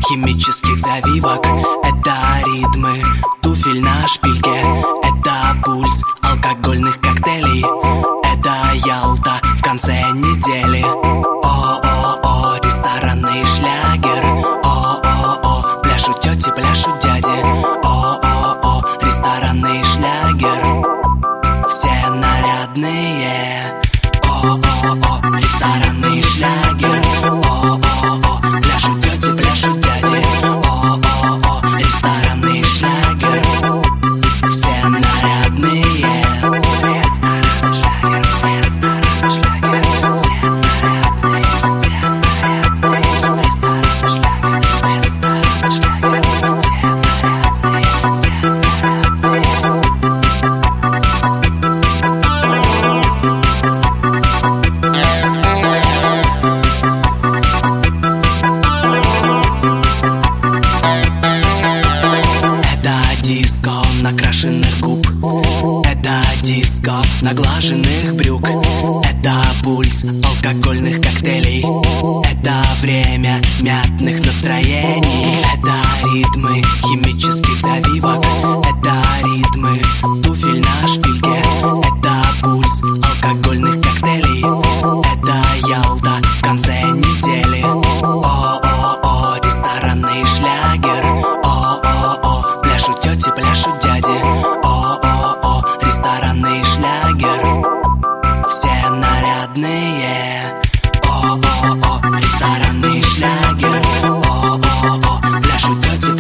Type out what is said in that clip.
химических завивок. Это ритмы туфель на шпильке. Это пульс алкогольных коктейлей. Это Ялта в конце недели. О-о-о, ресторанный шлягер. О-о-о, пляшут тети, пляшут дяди. О-о-о, ресторанный шлягер. Все нарядные. О-о-о, ресторанный шлягер. О-о-о, пляшут тети, пляшут дяди. О-о-о, ресторанный шлягер. Все нарядные. Ресторанный шлягер, ресторанный шлягер. Все нарядные, все нарядные. Ресторанный шлягер, ресторанный шлягер. Все нарядные, все диско накрашенных губ. Это диско наглаженных брюк. Это пульс алкогольных коктейлей. Это время мятных настроений. Это ритмы химических завивок. Это ритмы туфель на шпильке. Это пульс алкогольных коктейлей. Это Ялта в конце недели. О-о-о, ресторанный шлягер. О-о-о, пляшут тети, пляшут дяди. О-о-о, ресторанный шлягер. Все нарядные. О-о-о, ресторанный шлягер. О-о-о, пляшут тети,